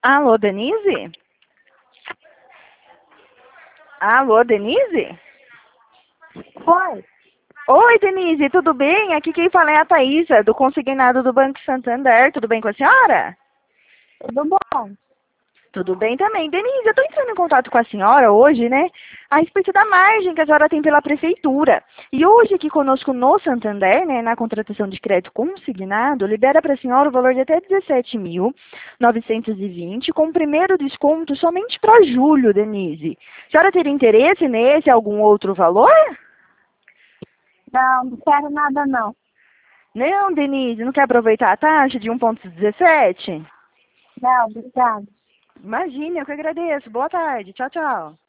Alô, Denise? Alô, Denise? Oi, Oi, Denise, tudo bem? Aqui quem fala é a Thaísa, do consignado do Banco Santander. Tudo bem com a senhora? tudo bom? Tudo bem também. Denise, eu estou entrando em contato com a senhora hoje, né? A respeito da margem que a senhora tem pela prefeitura. E hoje aqui conosco no Santander, né, na contratação de crédito consignado, libera para a senhora o valor de até 17.920, com o primeiro desconto somente para julho, Denise. A senhora teria interesse nesse, algum outro valor? Não quero nada não. Não, Denise, não quer aproveitar a taxa de 1,17? Não, obrigada. Imagine, eu que agradeço. Boa tarde. Tchau, tchau.